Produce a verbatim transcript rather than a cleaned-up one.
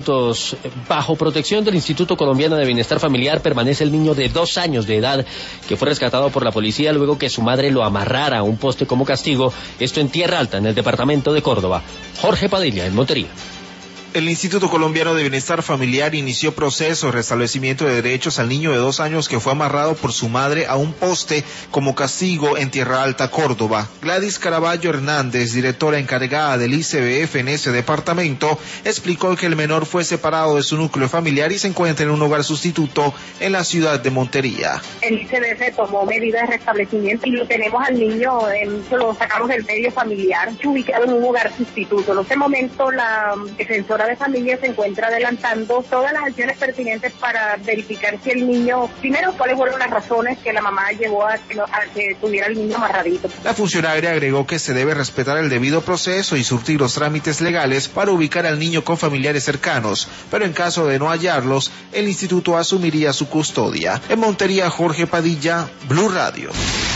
minutos. Bajo protección del Instituto Colombiano de Bienestar Familiar permanece el niño de dos años de edad que fue rescatado por la policía luego que su madre lo amarrara a un poste como castigo, esto en Tierra Alta, en el departamento de Córdoba. Jorge Padilla, en Montería. El Instituto Colombiano de Bienestar Familiar inició proceso de restablecimiento de derechos al niño de dos años que fue amarrado por su madre a un poste como castigo en Tierra Alta, Córdoba. Gladys Caraballo Hernández, directora encargada del I C B F en ese departamento, explicó que el menor fue separado de su núcleo familiar y se encuentra en un hogar sustituto en la ciudad de Montería. El I C B F tomó medidas de restablecimiento y lo tenemos al niño, en, lo sacamos del medio familiar, ubicado en un hogar sustituto. En este momento la defensora de familia se encuentra adelantando todas las acciones pertinentes para verificar si el niño, primero cuáles fueron las razones que la mamá llevó a que, no, a que tuviera el niño amarradito. La funcionaria agregó que se debe respetar el debido proceso y surtir los trámites legales para ubicar al niño con familiares cercanos, pero en caso de no hallarlos, el instituto asumiría su custodia. En Montería, Jorge Padilla, Blue Radio.